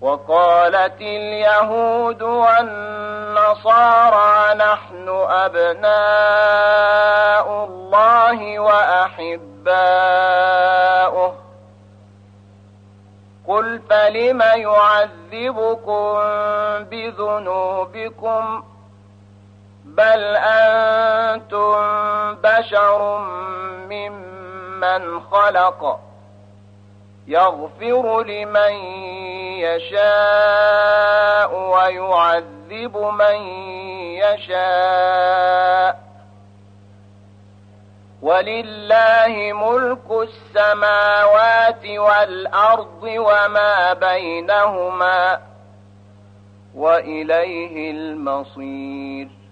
وقالت اليهود والنصارى نحن أبناء الله وأحباؤه قل فلم يعذبكم بذنوبكم بل أنتم بشر ممن خلق يغفر لمن يشاء ويعذب من يشاء ولله ملك السماوات والأرض وما بينهما وإليه المصير